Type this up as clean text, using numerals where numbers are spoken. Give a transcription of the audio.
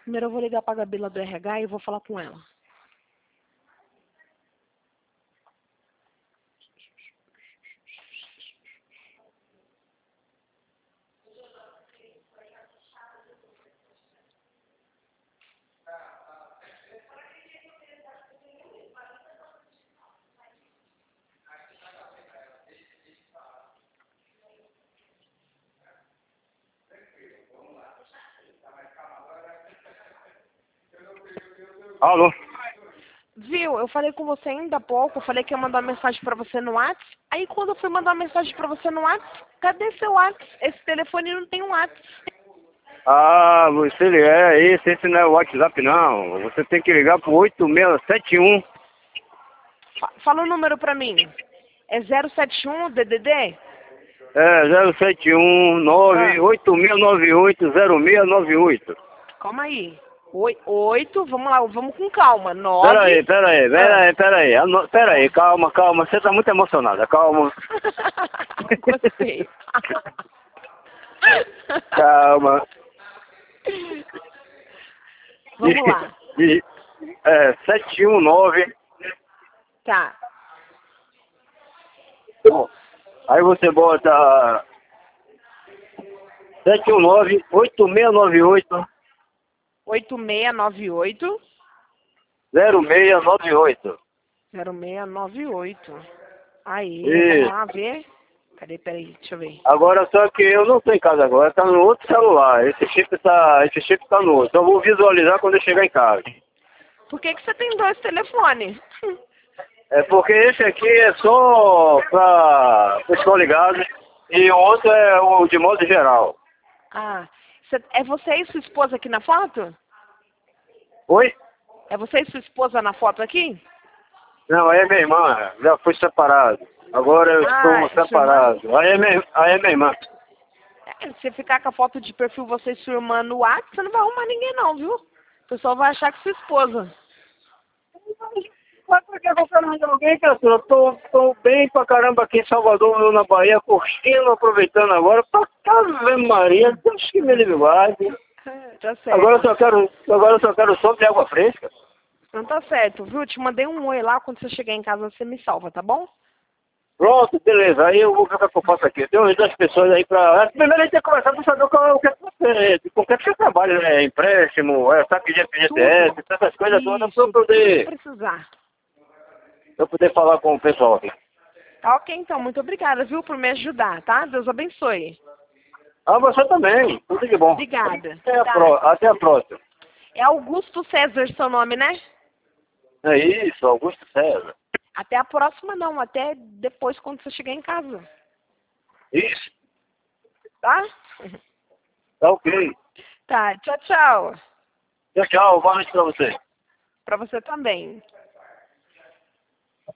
Primeiro eu vou ligar pra Gabi lá do RH e vou falar com ela. Alô? Viu, eu falei com você ainda há pouco, eu falei que ia mandar uma mensagem pra você no WhatsApp. Aí quando eu fui mandar uma mensagem pra você no WhatsApp, cadê seu WhatsApp? Esse telefone não tem um WhatsApp. Ah, você esse não é o WhatsApp não. Você tem que ligar pro 8671. Fala o número pra mim. É 071 DDD? É, 071 98698 0698. Calma aí. 8, vamos lá, vamos com calma. 9. Pera aí, calma. Você tá muito emocionada, calma. Gostei. Calma. Vamos lá. 719. Tá. Aí você bota 719 8698 8698 0698. 0698. Aí, Isso. vamos lá ver. Peraí, deixa eu ver. Agora só que eu não tô em casa agora, tá no outro celular. Esse chip tá no outro. Eu vou visualizar quando eu chegar em casa. Por que você tem dois telefones? É porque esse aqui é só pra pessoal ligado e o outro é o de modo geral. Ah, é você e sua esposa aqui na foto? Oi? É você e sua esposa na foto aqui? Não, aí é minha irmã, já fui separado. Agora eu estou separado. Aí é minha irmã. Se você ficar com a foto de perfil você e sua irmã no WhatsApp, você não vai arrumar ninguém não, viu? O pessoal vai achar que é sua esposa. Mas por que eu quero arranjar alguém, cara? Eu tô bem pra caramba aqui em Salvador, eu na Bahia, curtindo, aproveitando agora. Pra Ave Maria, Deus que me livre guarde. Tá certo. Agora eu só quero sopa de água fresca. Não tá certo, viu? Te mandei um oi lá, quando você chegar em casa você me salva, tá bom? Pronto, beleza. Aí eu vou ver o que eu faço aqui. Tem umas duas pessoas aí pra... Primeiro a gente tem que conversar pra saber o que é que você... Com o que é que você trabalha, né? Empréstimo, sabe de FGTS, essas coisas todas pra eu poder... precisar. Eu poder falar com o pessoal aqui. Tá ok, então. Muito obrigada, viu, por me ajudar, tá? Deus abençoe. Ah, você também. Tudo de bom. Obrigada. Até a próxima. É Augusto César seu nome, né? É isso, Augusto César. Até a próxima não, até depois quando você chegar em casa. Isso. Tá? Tá ok. Tá, tchau, tchau. Tchau, boa noite pra você. Pra você também.